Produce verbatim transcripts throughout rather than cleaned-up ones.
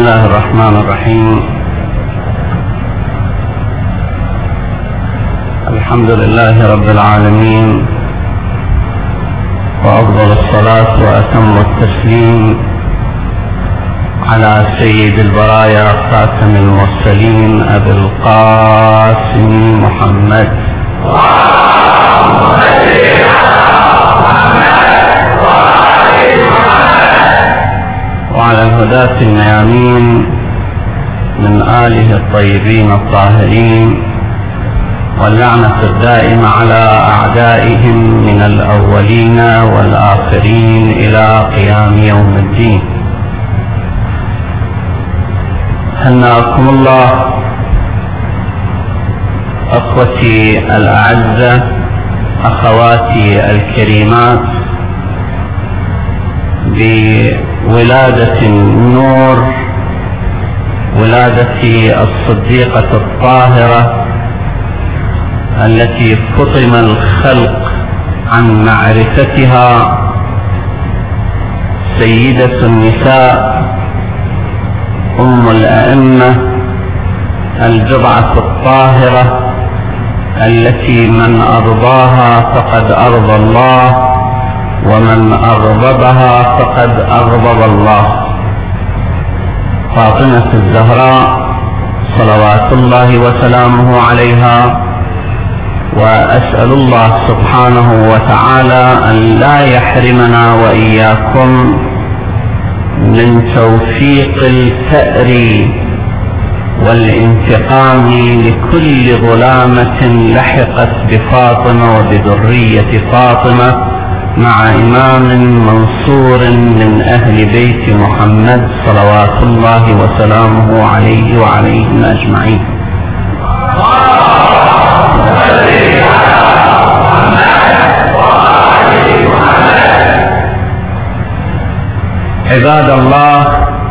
الله الرحمن الرحيم. الحمد لله رب العالمين، وأفضل الصلاة وأتم التسليم على سيد البرايا خاتم المرسلين أبي القاسم محمد وعلى الهداة الميامين من آله الطيبين الطاهرين، واللعنة الدائمة على أعدائهم من الأولين والآخرين إلى قيام يوم الدين. هناكم الله أخوتي الأعزة، أخواتي الكريمات، بولادة النور، ولادة الصديقة الطاهرة التي فطم الخلق عن معرفتها، سيدة النساء، أم الأئمة، الجبعة الطاهرة التي من أرضاها فقد أرضى الله، ومن أغضبها فقد أغضب الله، فاطمة الزهراء صلوات الله وسلامه عليها. وأسأل الله سبحانه وتعالى أن لا يحرمنا وإياكم من توفيق الثأر والانتقام لكل ظلامة لحقت بفاطمة وبذرية فاطمة مع إمام منصور من أهل بيت محمد صلوات الله وسلامه عليه وعليهم أجمعين. عباد الله،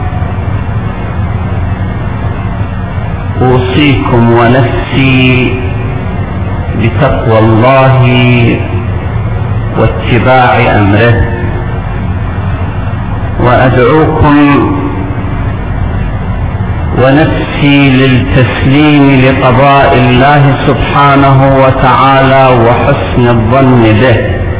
أوصيكم ونفسي بتقوى الله واتباع أمره، وأدعوكم ونفسي للتسليم لقضاء الله سبحانه وتعالى وحسن الظن به،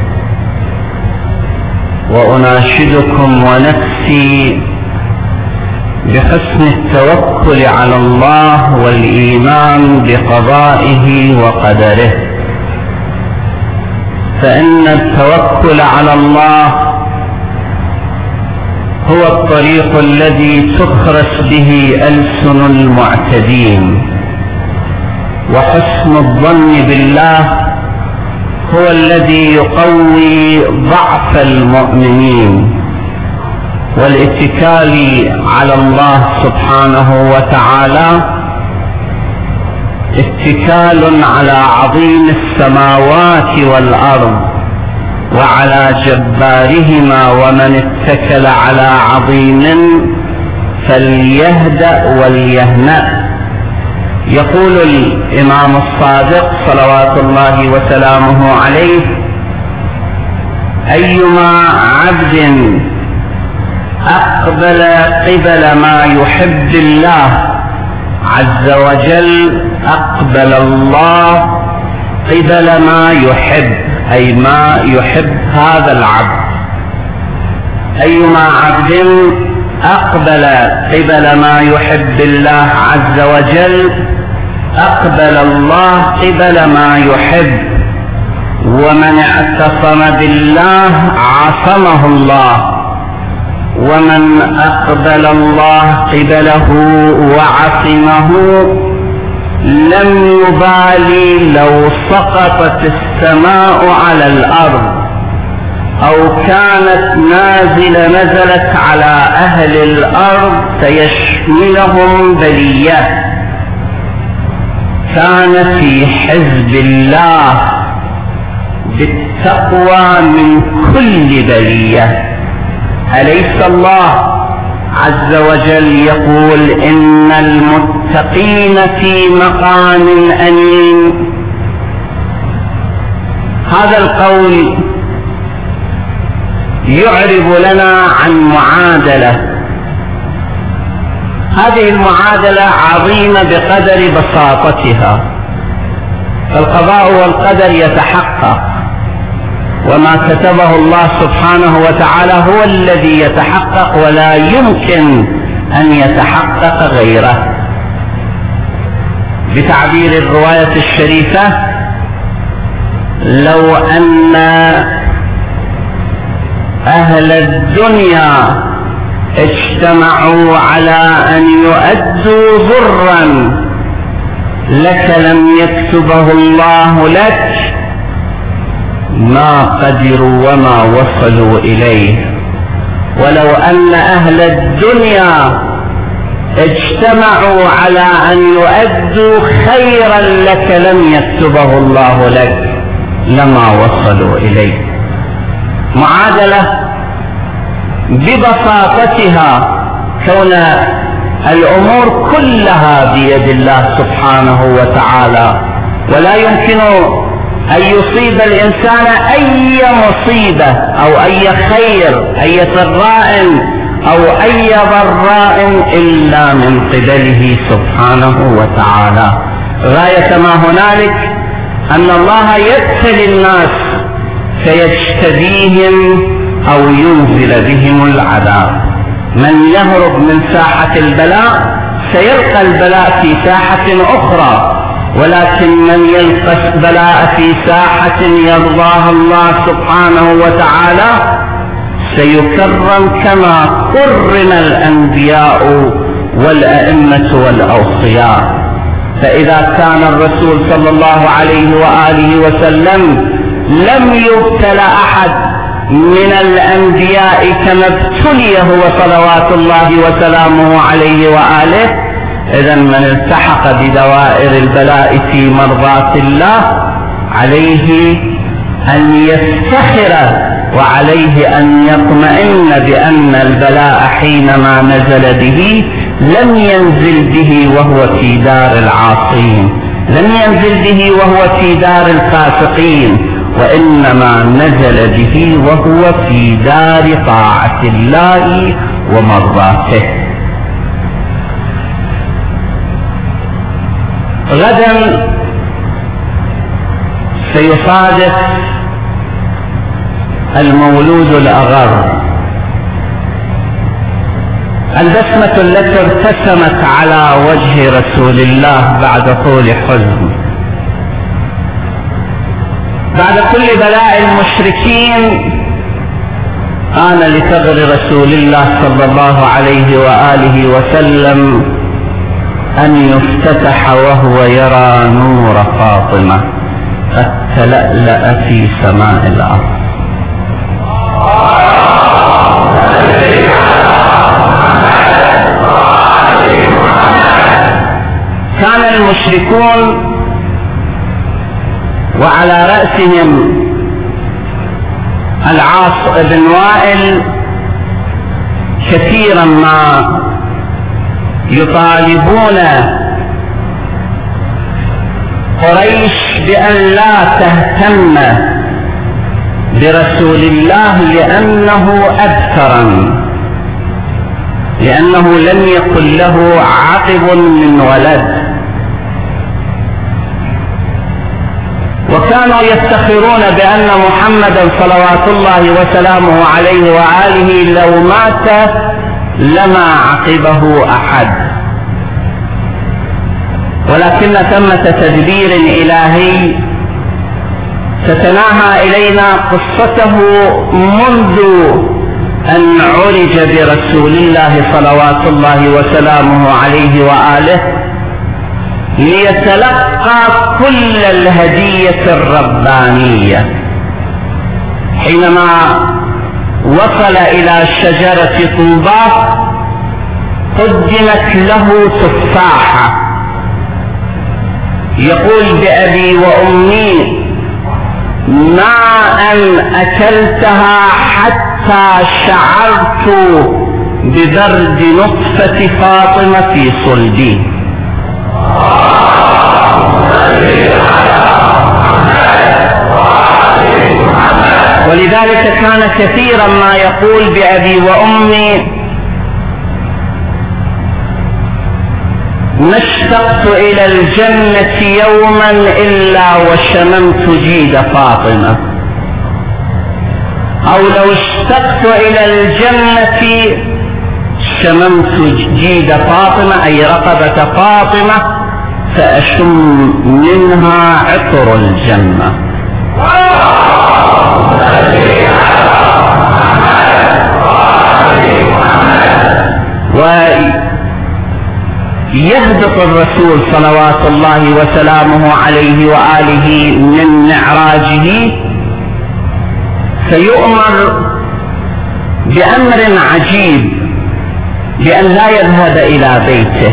وأناشدكم ونفسي بحسن التوكل على الله والإيمان بقضائه وقدره، فإن التوكل على الله هو الطريق الذي تخرس به ألسن المعتدين، وحسن الظن بالله هو الذي يقوي ضعف المؤمنين، والاتكال على الله سبحانه وتعالى اتكال على عظيم السماوات والأرض وعلى جبارهما، ومن اتكل على عظيم فليهدأ وليهنأ. يقول الإمام الصادق صلوات الله وسلامه عليه: أيما عبد أقبل قبل ما يحب الله عز وجل أقبل الله قبل ما يحب، أي ما يحب هذا العبد. أيما عبد أقبل قبل ما يحب الله عز وجل أقبل الله قبل ما يحب، ومن اعتصم بالله عصمه الله، ومن أقبل الله قبله وعصمه لم يبالي لو سقطت السماء على الأرض أو كانت نازلة نزلت على أهل الأرض سيشملهم بلية. كان في حزب الله بالتقوى من كل بلية. أليس الله عز وجل يقول: إن المتقين في مقام أمين؟ هذا القول يعرب لنا عن معادلة هذه المعادلة عظيمة بقدر بساطتها. القضاء والقدر يتحقق، وما كتبه الله سبحانه وتعالى هو الذي يتحقق ولا يمكن أن يتحقق غيره. بتعبير الرواية الشريفة: لو أن أهل الدنيا اجتمعوا على أن يؤدوا ضرا لك لم يكتبه الله لك ما قدروا وما وصلوا إليه. ولو أن أهل الدنيا اجتمعوا على أن يؤدوا خيرا لك لم يكتبه الله لك لما وصلوا إليه. معادلة ببساطتها كون الأمور كلها بيد الله سبحانه وتعالى، ولا يمكن أن يصيب الإنسان أي مصيبة أو أي خير، أي سراء أو أي ضراء إلا من قبله سبحانه وتعالى. غاية ما هنالك أن الله يبتلي الناس فيجتبيهم أو ينزل بهم العذاب. من يهرب من ساحة البلاء سيلقى البلاء في ساحة أخرى، ولكن من يلقى البلاء في ساحة يرضاها الله سبحانه وتعالى سيكرم كما كرم الأنبياء والأئمة والأوصياء. فإذا كان الرسول صلى الله عليه وآله وسلم لم يبتل أحد من الأنبياء كما ابتلي هو صلوات الله وسلامه عليه وآله، إذن من التحق بدوائر البلاء في مرضاة الله عليه أن يفتخر، وعليه أن يطمئن بأن البلاء حينما نزل به لم ينزل به وهو في دار العاصين، لم ينزل به وهو في دار الفاسقين، وإنما نزل به وهو في دار طاعة الله ومرضاته. غدا سيصادف المولود الأغر البسمة التي ارتسمت على وجه رسول الله بعد طول حزن، بعد كل بلاء المشركين آن لثغر رسول الله صلى الله عليه وآله وسلم أن يفتتح وهو يرى نور فاطمة قد تلألأ في سماء الأرض. كان المشركون وعلى رأسهم العاص بن وائل كثيرا ما يطالبون قريش بأن لا تهتم برسول الله لأنه أبترا، لأنه لم يكن له عقب من ولد، وكانوا يفتخرون بأن محمدا صلوات الله وسلامه عليه وآله لو مات لما عقبه أحد. ولكن ثمة تدبير إلهي تتناهى إلينا قصته منذ أن عرج برسول الله صلوات الله وسلامه عليه وآله ليتلقى كل الهدية الربانية. حينما وصل إلى شجرة طوبى قدمت له تفاحة، يقول بأبي وأمي ما أن أكلتها حتى شعرت ببرد نطفة فاطمة في صلبي. ولذلك كان كثيرا ما يقول بأبي وأمي ما اشتقت إلى الجنة يوما إلا وشممت جيد فاطمة، أو لو اشتقت إلى الجنة شممت جيد فاطمة أي رقبة فاطمة فأشم منها عطر الجنة. ويهبط الرسول صلوات الله وسلامه عليه وآله من معراجه فيؤمر بأمر عجيب، بأن لا يذهب إلى بيته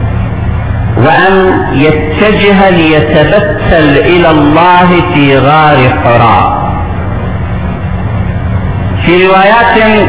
وأن يتجه ليتبتل إلى الله في غار حراء. في روايات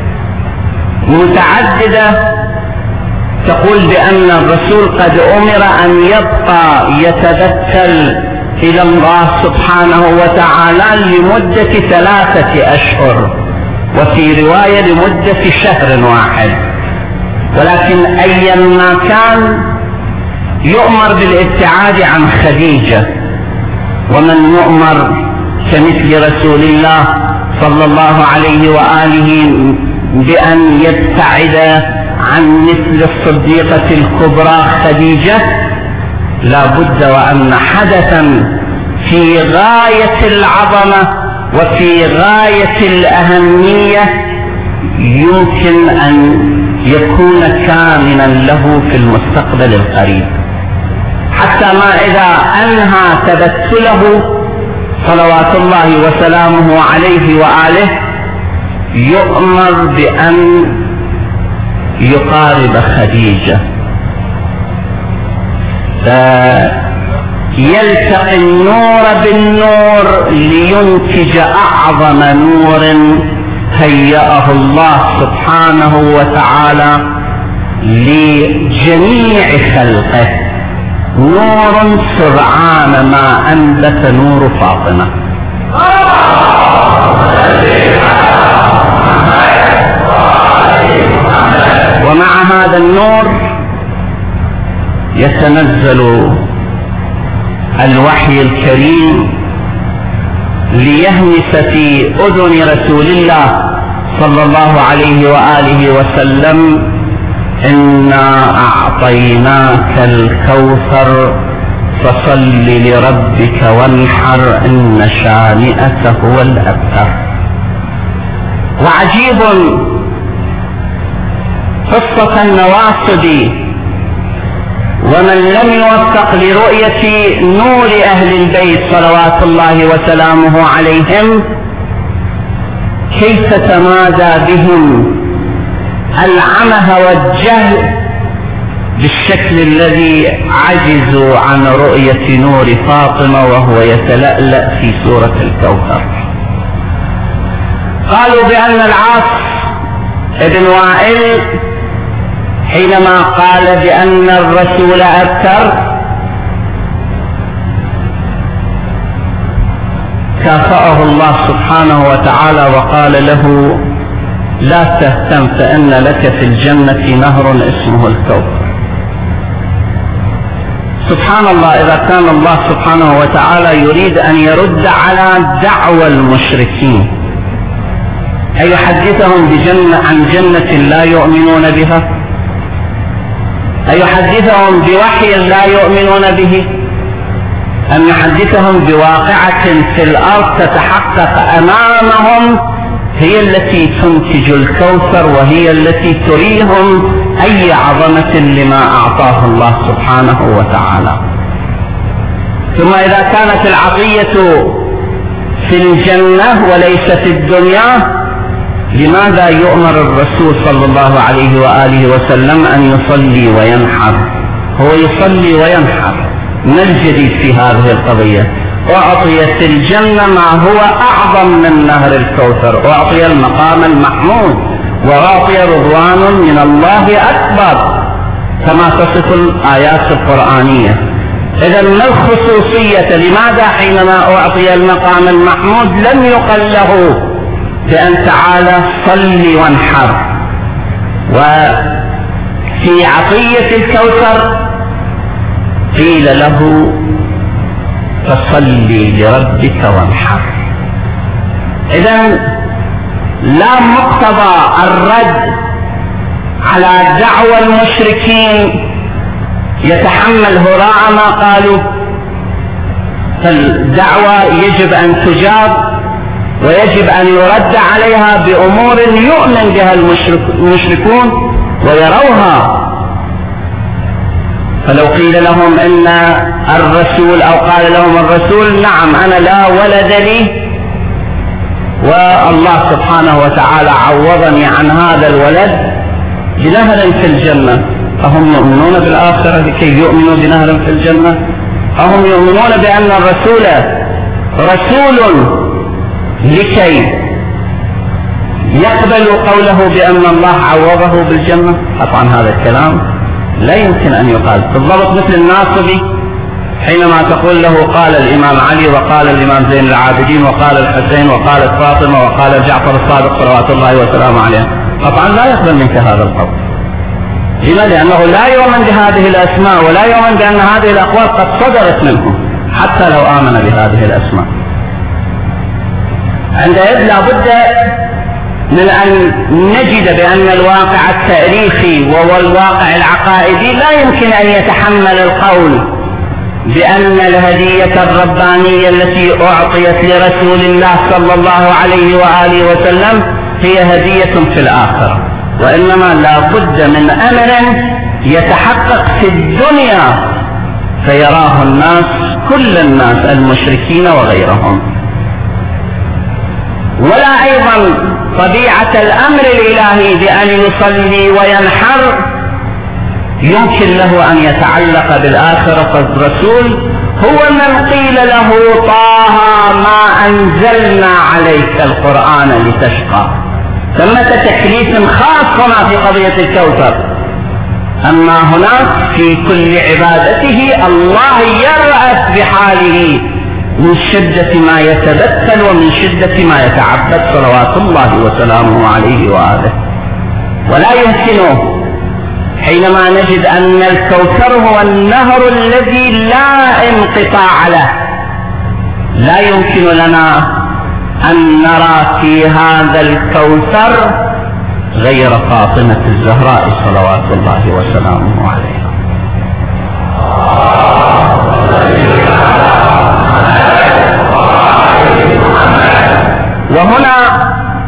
متعددة تقول بأن الرسول قد أمر أن يبقى يتبتل إلى الله سبحانه وتعالى لمدة ثلاثة أشهر، وفي رواية لمدة شهر واحد، ولكن أيما كان يؤمر بالابتعاد عن خديجة، ومن يؤمر كمثل رسول الله صلى الله عليه وآله بأن يبتعد عن مثل الصديقة الكبرى خديجة، لا بد وأن حدثا في غاية العظمة وفي غاية الأهمية يمكن أن يكون كامنا له في المستقبل القريب، حتى ما إذا أنهى تبتله صلوات الله وسلامه عليه وآله يؤمر بأن يقارب خديجة، فيلتقي النور بالنور لينتج أعظم نور هيأه الله سبحانه وتعالى لجميع خلقه، نور سرعان ما أنبت نور فاطمة. ومع هذا النور يتنزل الوحي الكريم ليهمس في أذن رسول الله صلى الله عليه وآله وسلم: إنا أعطيناك الكوثر فصل لربك وانحر إن شانئك هو الأبتر. وعجيب قصة النواصب ومن لم يوفق لرؤية نور أهل البيت صلوات الله وسلامه عليهم كيف تمادى بهم العمى والجهل بالشكل الذي عجزوا عن رؤية نور فاطمة وهو يتلألأ في سورة الكوثر. قالوا بأن العاص ابن وائل حينما قال بأن الرسول أبتر كافأه الله سبحانه وتعالى وقال له: لا تهتم فإن لك في الجنة نهر اسمه الكوثر. سبحان الله، إذا كان الله سبحانه وتعالى يريد أن يرد على دعوى المشركين أيحدثهم بجنة عن جنة لا يؤمنون بها؟ أيحدثهم بوحي لا يؤمنون به؟ أم يحدثهم بواقعة في الأرض تتحقق أمامهم هي التي تنتج الكوثر وهي التي تريهم أي عظمة لما أعطاه الله سبحانه وتعالى؟ ثم إذا كانت العطية في الجنة وليس في الدنيا، لماذا يؤمر الرسول صلى الله عليه وآله وسلم أن يصلي وينحر؟ هو يصلي وينحر، ما الجديد في هذه القضية؟ أعطي في الجنة ما هو أعظم من نهر الكوثر، أعطي المقام المحمود، وأعطي رضوان من الله أكبر كما تصف الآيات القرآنية. إذا ما الخصوصية؟ لماذا حينما أعطي المقام المحمود لم يقل له بأن تعالى صل وانحر؟ وفي عطية الكوثر قيل له فصلي لربك وانحر. إذن لا مقتضى الرد على دعوى المشركين يتحمل هراء ما قالوا، فالدعوة يجب أن تجاب ويجب أن يرد عليها بأمور يؤمن بها المشركون ويروها. فلو قيل لهم إن الرسول أو قال لهم الرسول نعم أنا لا ولد لي والله سبحانه وتعالى عوضني عن هذا الولد بنهر في الجنة، فهم يؤمنون بالآخرة لكي يؤمنوا بنهر في الجنة؟ فهم يؤمنون بأن الرسول رسول لكي يقبلوا قوله بأن الله عوضه بالجنة؟ طبعا هذا الكلام لا يمكن أن يقال. بالضبط مثل الناصبي حينما تقول له قال الإمام علي وقال الإمام زين العابدين وقال الحسين وقالت فاطمة وقال جعفر الصادق صلوات الله وسلامه عليه، طبعا لا يقبل منك هذا القول. لماذا؟ لأنه لا يؤمن بهذه الأسماء ولا يؤمن بأن هذه الأقوال قد صدرت منه حتى لو آمن بهذه الأسماء. عندئذ لا بد من أن نجد بأن الواقع التاريخي والواقع العقائدي لا يمكن أن يتحمل القول بأن الهدية الربانية التي أعطيت لرسول الله صلى الله عليه وآله وسلم هي هدية في الآخرة، وإنما لا بد من أمر يتحقق في الدنيا فيراه الناس كل الناس المشركين وغيرهم. ولا أيضا طبيعة الأمر الإلهي بأن يصلي وينحر يمكن له أن يتعلق بالآخرة، فالرسول هو من قيل له طه ما أنزلنا عليك القرآن لتشقى، ثمة تكليف خاص هنا في قضية الكوثر. أما هناك في كل عبادته الله يرأس بحاله من شدة ما يتبتل ومن شدة ما يتعبد صلوات الله وسلامه عليه وآله. ولا يمكنه حينما نجد أن الكوثر هو النهر الذي لا انقطاع له، لا يمكن لنا أن نرى في هذا الكوثر غير فاطمة الزهراء صلوات الله وسلامه عليها. وهنا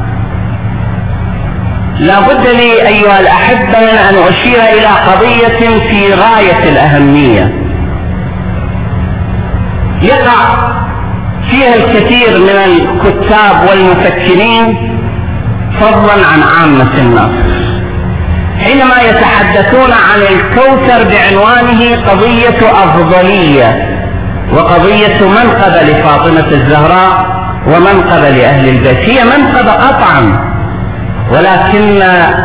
لا بد لي أيها الأحبة من أن أشير إلى قضية في غاية الأهمية يقع فيها الكثير من الكتاب والمفكرين فضلا عن عامة الناس حينما يتحدثون عن الكوثر بعنوانه قضية أفضلية وقضية منقبة لفاطمة الزهراء ومنقبة لأهل البيت. هي منقبة قطعا، ولكن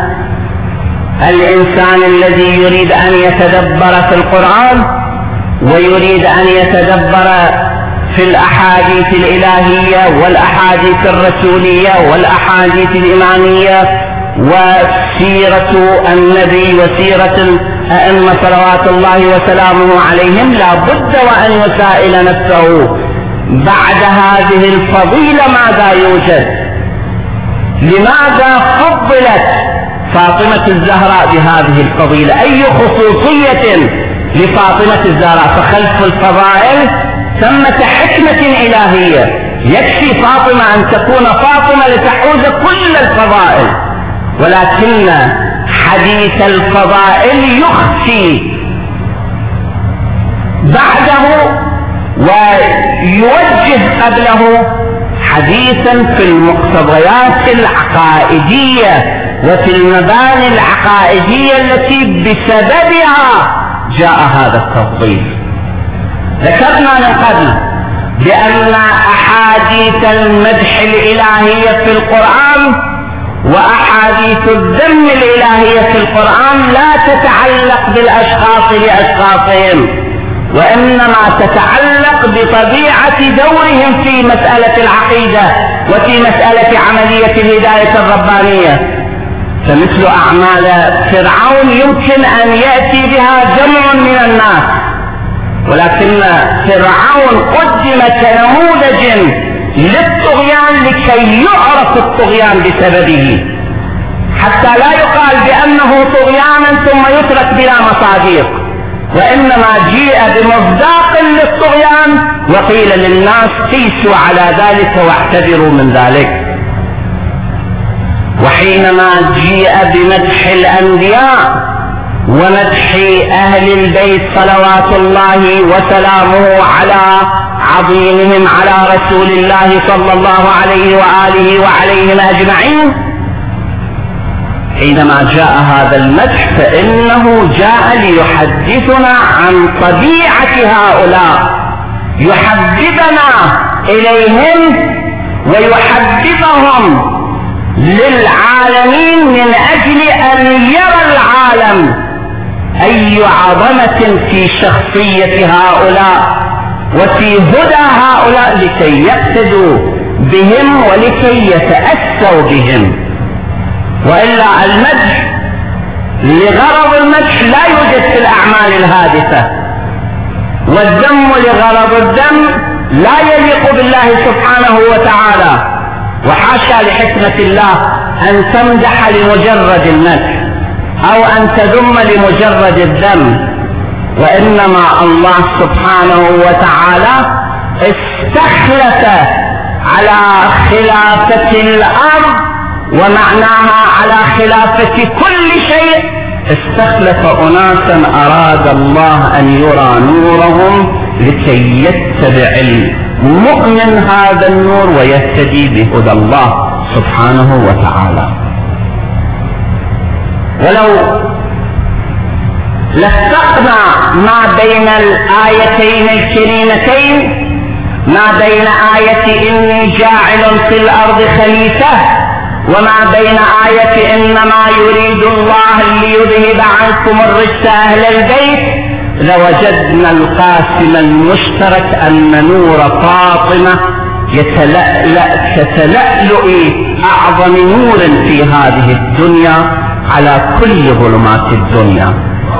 الإنسان الذي يريد أن يتدبر في القرآن ويريد أن يتدبر في الأحاديث الإلهية والأحاديث الرسولية والأحاديث الإمامية وسيرة النبي وسيرة الأئمة صلوات الله وسلامه عليهم، لا بد وأن يسائل نفسه بعد هذه الفضيلة ماذا يوجد؟ لماذا فضلت فاطمة الزهراء بهذه الفضيلة؟ أي خصوصية لفاطمة الزهراء؟ فخلف الفضائل ثمة حكمة إلهية، يكفي فاطمة أن تكون فاطمة لتحوز كل الفضائل، ولكن حديث الفضائل يخفي بعده ويوجه قبله حديثا في المقتضيات العقائدية وفي المباني العقائدية التي بسببها جاء هذا التفضيل. ذكرنا من قبل بأن أحاديث المدح الإلهية في القرآن وأحاديث الذم الإلهية في القرآن لا تتعلق بالأشخاص لأشخاصهم، وإنما تتعلق بطبيعة دورهم في مسألة العقيدة وفي مسألة عملية الهداية الربانية. فمثل أعمال فرعون يمكن أن يأتي بها جمع من الناس ولكن فرعون قدم كنموذج للطغيان لكي يعرف الطغيان بسببه، حتى لا يقال بأنه طغيان ثم يترك بلا مصادق، وإنما جيء بمصداق للطغيان وقيل للناس قيسوا على ذلك واعتبروا من ذلك. وحينما جيء بمدح الأنبياء ومدح أهل البيت صلوات الله وسلامه على عظيمهم على رسول الله صلى الله عليه وآله وعليهم أجمعين، حينما جاء هذا المدح فإنه جاء ليحدثنا عن طبيعة هؤلاء، يحببنا إليهم ويحببهم للعالمين من أجل أن يرى العالم أي عظمة في شخصية هؤلاء وفي هدى هؤلاء لكي يقتدوا بهم ولكي يتأسوا بهم. وإلا المدح لغرض المدح لا يوجد في الأعمال الهادفة، والذم لغرض الذم لا يليق بالله سبحانه وتعالى، وحاشا لحكمة الله أن تمدح لمجرد المدح أو أن تذم لمجرد الذم، وإنما الله سبحانه وتعالى استخلف على خلافة الأرض ومعناها على خلافة كل شيء، استخلف أناسا أراد الله أن يرى نورهم لكي يتبع المؤمن هذا النور ويهتدي بهدى الله سبحانه وتعالى. ولو لفقنا ما بين الآيتين الكريمتين، ما بين آية إني جاعل في الأرض خليفة وما بين آية إنما يريد الله ليذهب عنكم الرجس أهل البيت، لوجدنا القاسم المشترك أن نور فاطمة يتلألأ كتلألؤ أعظم نور في هذه الدنيا على كل ظلمات الدنيا.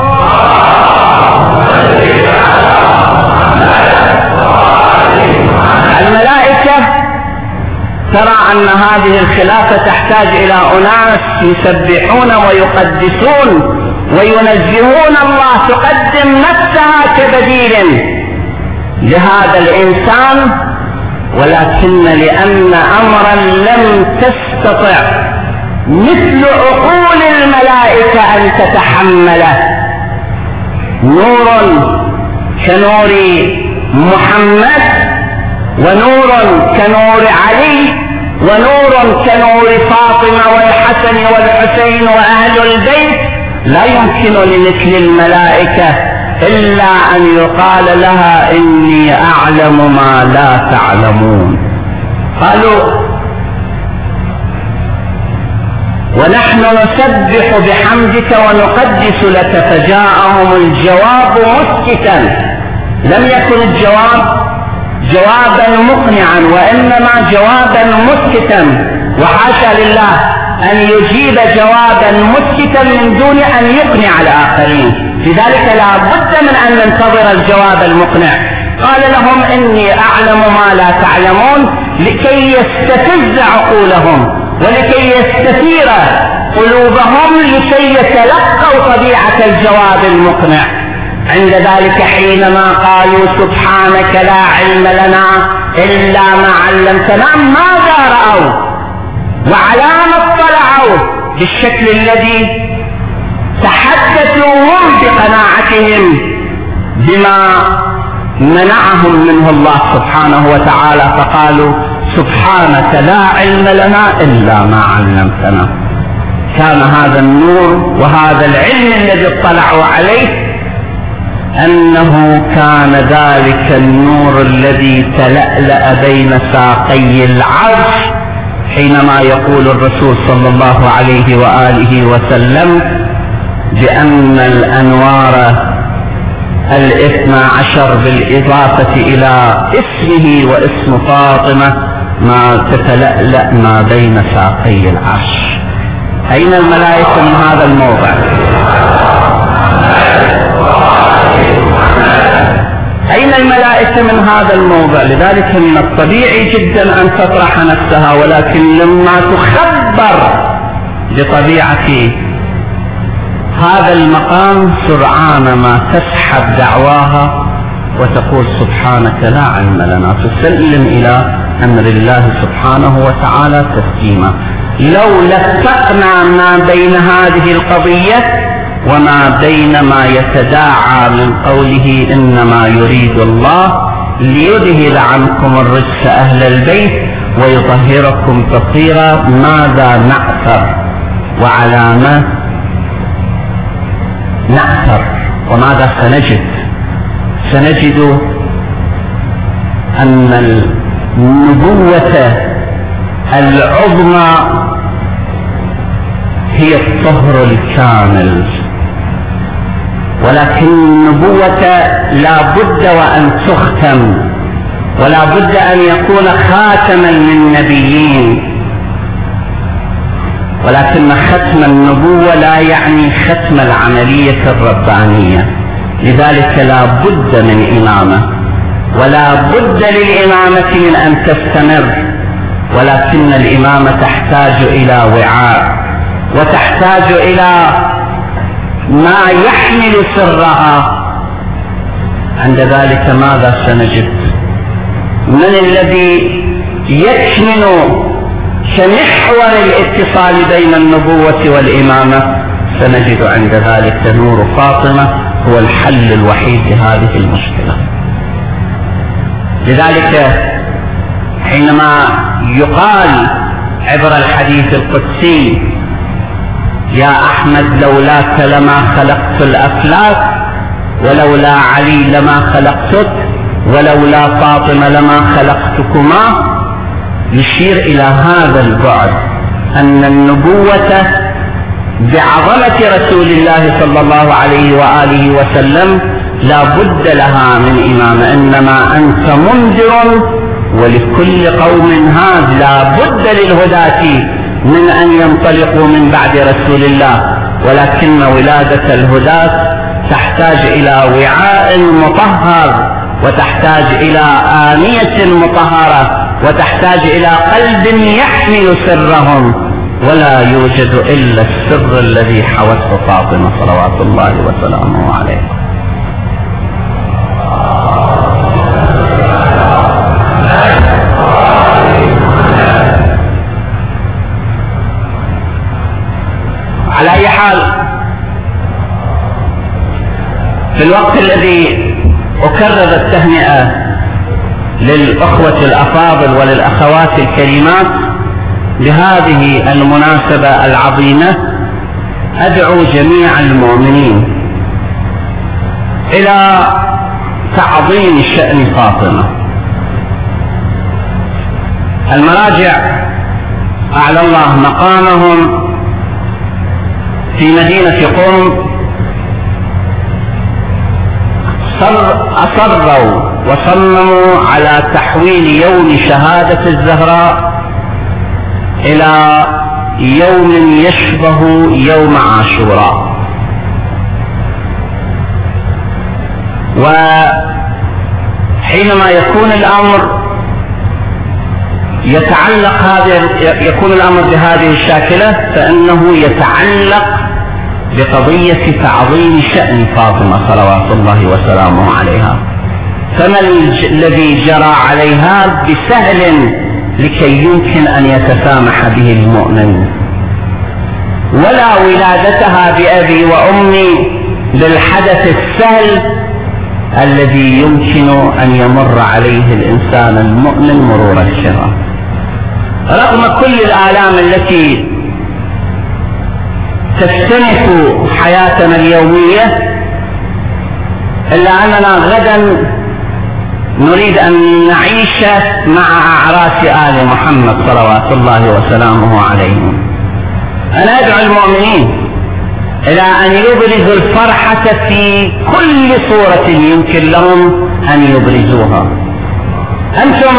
الملائكة ترى أن هذه الخلافة تحتاج إلى أناس يسبحون ويقدسون وينزهون الله، تقدم نفسها كبديل لهذا الإنسان، ولكن لأن أمرا لم تستطع مثل عقول الملائكة أن تتحمله، نور كنور محمد ونور كنور علي ونور كنور فاطمة والحسن والحسين وأهل البيت، لا يمكن لمثل الملائكة إلا أن يقال لها إني أعلم ما لا تعلمون. قالوا ونحن نسبح بحمدك ونقدس لك، فجاءهم الجواب مسكتا، لم يكن الجواب جوابا مقنعا وإنما جوابا مسكتا، وحاشا لله أن يجيب جوابا مسكتا من دون أن يقنع الآخرين، لذلك لا بد من أن ننتظر الجواب المقنع. قال لهم إني أعلم ما لا تعلمون لكي يستفز عقولهم ولكي يستثير قلوبهم لكي يتلقوا طبيعة الجواب المقنع. عند ذلك حينما قالوا سبحانك لا علم لنا إلا ما علمتنا، ماذا رأوا وعلى ما اطلعوا بالشكل الذي تحدثوا هم بقناعتهم بما منعهم منه الله سبحانه وتعالى، فقالوا سبحانك لا علم لنا إلا ما علمتنا. كان هذا النور وهذا العلم الذي اطلعوا عليه أنه كان ذلك النور الذي تلألأ بين ساقي العرش، حينما يقول الرسول صلى الله عليه وآله وسلم بأن الأنوار الاثنى عشر بالإضافة إلى اسمه واسم فاطمة ما تتلألأ ما بين ساقي العرش. أين الملائكة من هذا الموضع؟ أين الملائكة من هذا الموضع؟ لذلك من الطبيعي جدا أن تطرح نفسها، ولكن لما تخبر بطبيعة هذا المقام سرعان ما تسحب دعواها وتقول سبحانك لا علم لنا، تسلم إلى أمر الله سبحانه وتعالى تسليما. لو لفقنا ما بين هذه القضية وما بين ما يتداعى من قوله إنما يريد الله ليذهب عنكم الرجس أهل البيت ويطهركم تطهيرا، ماذا نأثر وعلى ما نأثر وماذا سنجد؟ سنجد أن النبوة العظمى هي الطهر الكامل، ولكن النبوة لا بد وأن تختم، ولا بد أن يكون خاتما للنبيين، ولكن ختم النبوة لا يعني ختم العملية الربانية. لذلك لا بد من إمامة، ولا بد للإمامة من أن تستمر، ولكن الإمامة تحتاج إلى وعاء، وتحتاج إلى ما يحمل سرها. عند ذلك ماذا سنجد؟ من الذي يكمن كمحور الاتصال بين النبوة والإمامة؟ سنجد عند ذلك نور فاطمة هو الحل الوحيد لهذه المشكلة. لذلك حينما يقال عبر الحديث القدسي يا أحمد لولاك لما خلقت الأفلاك، ولولا علي لما خلقتك، ولولا فاطمة لما خلقتكما، يشير إلى هذا البعد، أن النبوة بعظمة رسول الله صلى الله عليه وآله وسلم لا بد لها من إمام، إنما أنت منذر ولكل قوم هاد، لا بد للهداة من أن ينطلقوا من بعد رسول الله، ولكن ولادة الهداة تحتاج إلى وعاء مطهر، وتحتاج إلى آنية مطهرة، وتحتاج إلى قلب يحمل سرهم، ولا يوجد إلا السر الذي حوته فاطمة صلوات الله وسلامه عليه. على أي حال، في الوقت الذي أكرر التهنئة للأخوة الأفاضل وللأخوات الكريمات بهذه المناسبة العظيمة، أدعو جميع المؤمنين إلى تعظيم شأن فاطمة. المراجع أعلى الله مقامهم في مدينة قم أصروا وصمموا على تحويل يوم شهادة الزهراء إلى يوم يشبه يوم عاشوراء، وحينما يكون الأمر يتعلق هذا يكون الأمر بهذه الشاكلة، فإنه يتعلق بقضية تعظيم شأن فاطمة صلوات الله وسلامه عليها. فما الذي جرى عليها بسهل لكي يمكن أن يتسامح به المؤمن، ولا ولادتها بأبي وأمي بالحدث السهل الذي يمكن أن يمر عليه الإنسان المؤمن مرور الكرام. رغم كل الآلام التي تستنف حياتنا اليومية، إلا أننا غدا نريد أن نعيش مع أعراس آل محمد صلوات الله وسلامه عليهم. أنا أدعو المؤمنين إلى أن يبرزوا الفرحة في كل صورة يمكن لهم أن يبرزوها. أنتم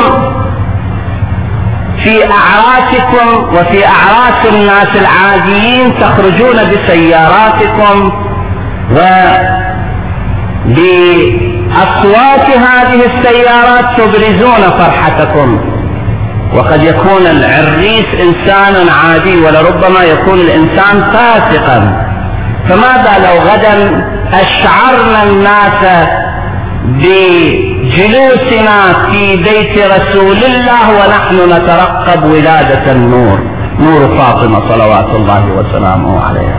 في أعراسكم وفي أعراس الناس العاديين تخرجون بسياراتكم بأصوات هذه السيارات تبرزون فرحتكم، وقد يكون العريس إنسان عادي ولربما يكون الإنسان فاسقا، فماذا لو غدا أشعرنا الناس بجلوسنا في بيت رسول الله ونحن نترقب ولادة النور، نور فاطمة صلوات الله وسلامه عليها.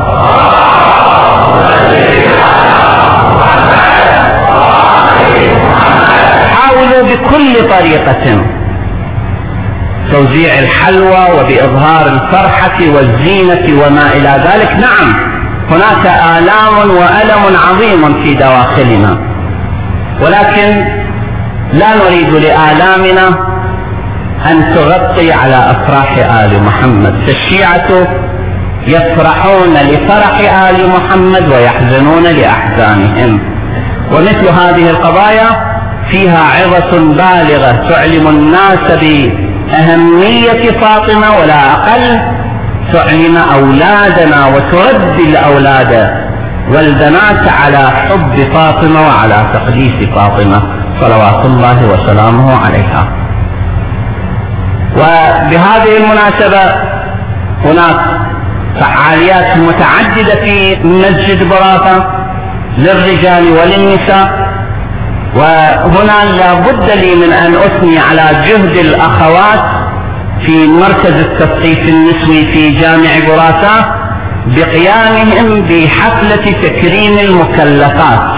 حاولوا بكل طريقة توزيع الحلوى وبإظهار الفرحة والزينة وما إلى ذلك. نعم هناك آلام وألم عظيم في دواخلنا، ولكن لا نريد لآلامنا أن تغطي على أفراح آل محمد، فالشيعة يفرحون لفرح آل محمد ويحزنون لأحزانهم، ومثل هذه القضايا فيها عظة بالغة تعلم الناس بأهمية فاطمة، ولا أقل تعلم أولادنا وتربي الأولاد والبنات على حب فاطمة وعلى تقديس فاطمة صلوات الله وسلامه عليها. وبهذه المناسبة هناك فعاليات متعددة في مسجد براثة للرجال وللنساء، وهنا لا بد لي من أن أثني على جهد الأخوات في مركز التثقيف النسوي في جامع براثة بقيامهم بحفلة تكريم المكلفات،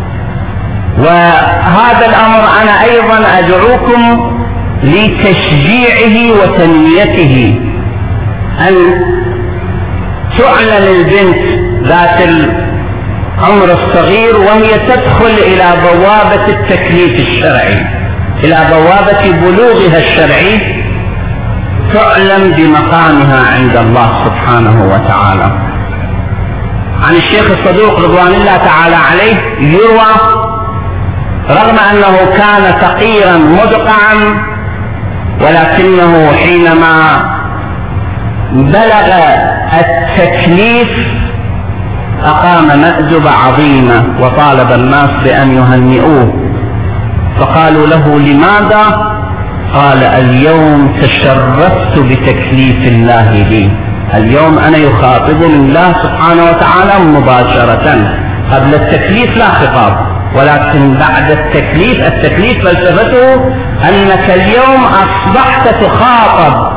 وهذا الأمر أنا أيضا أدعوكم لتشجيعه وتنميته، أن تعلن البنت ذات العمر الصغير وهي تدخل إلى بوابة التكليف الشرعي، إلى بوابة بلوغها الشرعي، تعلم بمقامها عند الله سبحانه وتعالى. عن الشيخ الصدوق رضوان الله تعالى عليه يروى رغم أنه كان فقيرا مدقعا، ولكنه حينما بلغ التكليف أقام مأدبة عظيمة وطالب الناس بأن يهنئوه، فقالوا له لماذا؟ قال اليوم تشرفت بتكليف الله لي، اليوم أنا يخاطبني الله سبحانه وتعالى مباشرة، قبل التكليف لا خطاب، ولكن بعد التكليف التكليف فلسفته أنك اليوم أصبحت تخاطب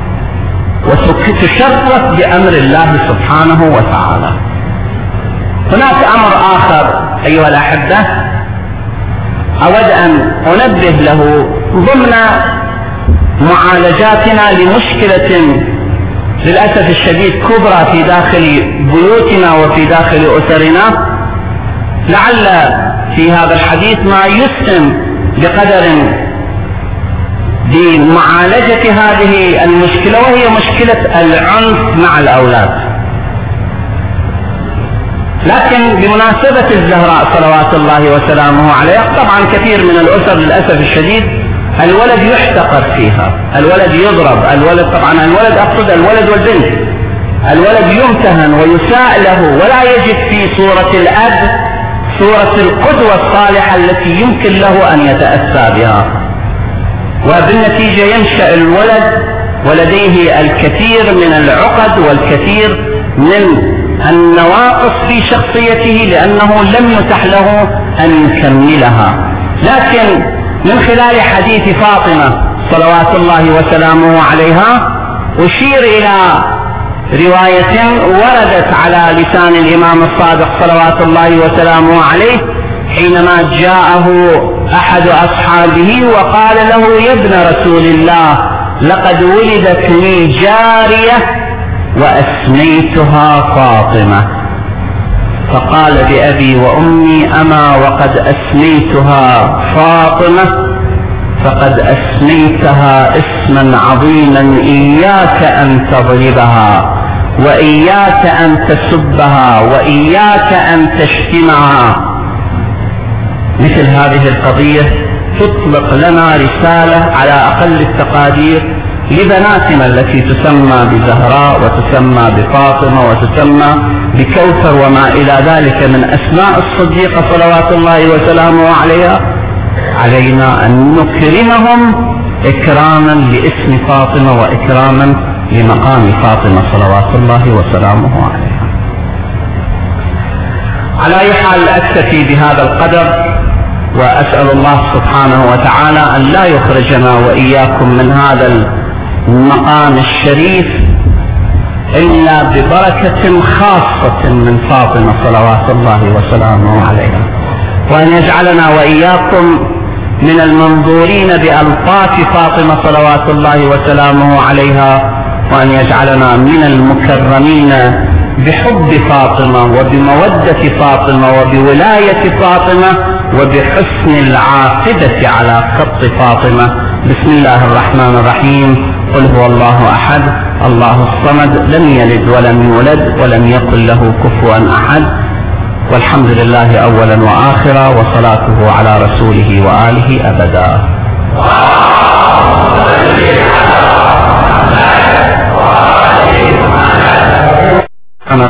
وتشرف بأمر الله سبحانه وتعالى. هناك أمر آخر أيها الأحبة أود أن أنبه له ضمن معالجاتنا لمشكلة للأسف الشديد كبرى في داخل بيوتنا وفي داخل أسرنا، لعل في هذا الحديث ما يسهم بقدر بمعالجة هذه المشكلة، وهي مشكلة العنف مع الأولاد. لكن بمناسبة الزهراء صلوات الله وسلامه عليها، طبعا كثير من الأسر للأسف الشديد الولد يحتقر فيها، الولد يضرب، الولد طبعا الولد أقصد الولد والبنت، الولد يمتهن ويساء له، ولا يجد في صورة الأب صورة القدوة الصالحة التي يمكن له أن يتأسى بها، وبالنتيجة ينشأ الولد ولديه الكثير من العقد والكثير من النواقص في شخصيته لأنه لم يتح له أن يكملها. لكن من خلال حديث فاطمة صلوات الله وسلامه عليها أشير إلى رواية وردت على لسان الإمام الصادق صلوات الله وسلامه عليه حينما جاءه أحد أصحابه وقال له يا ابن رسول الله لقد ولدت لي جارية وأسميتها فاطمة، فقال بأبي وأمي أما وقد أسميتها فاطمة فقد أسميتها اسما عظيما إياك أن تضربها وإياك أن تسبها وإياك أن تشتمها. مثل هذه القضية تطلق لنا رسالة على أقل التقادير لبناتنا التي تسمى بزهراء وتسمى بفاطمة وتسمى بكوثر وما إلى ذلك من أسماء الصديقة صلوات الله وسلامه عليها، علينا أن نكرمهم إكراما لاسم فاطمة وإكراما لمقام فاطمة صلوات الله وسلامه عليها. على أي حال أكتفي بهذا القدر، وأسأل الله سبحانه وتعالى أن لا يخرجنا وإياكم من هذا المقام الشريف إلا ببركة خاصة من فاطمة صلوات الله وسلامه عليها، وأن يجعلنا وإياكم من المنظورين بألطاف فاطمة صلوات الله وسلامه عليها، وأن يجعلنا من المكرمين بحب فاطمة وبمودة فاطمة وبولاية فاطمة وبحسن العاقبة على خط فاطمة. بسم الله الرحمن الرحيم. قل هو الله أحد الله الصمد لم يلد ولم يولد ولم يكن له كفوا أحد. والحمد لله أولا وآخرا، وصلاته على رسوله وآله أبدا.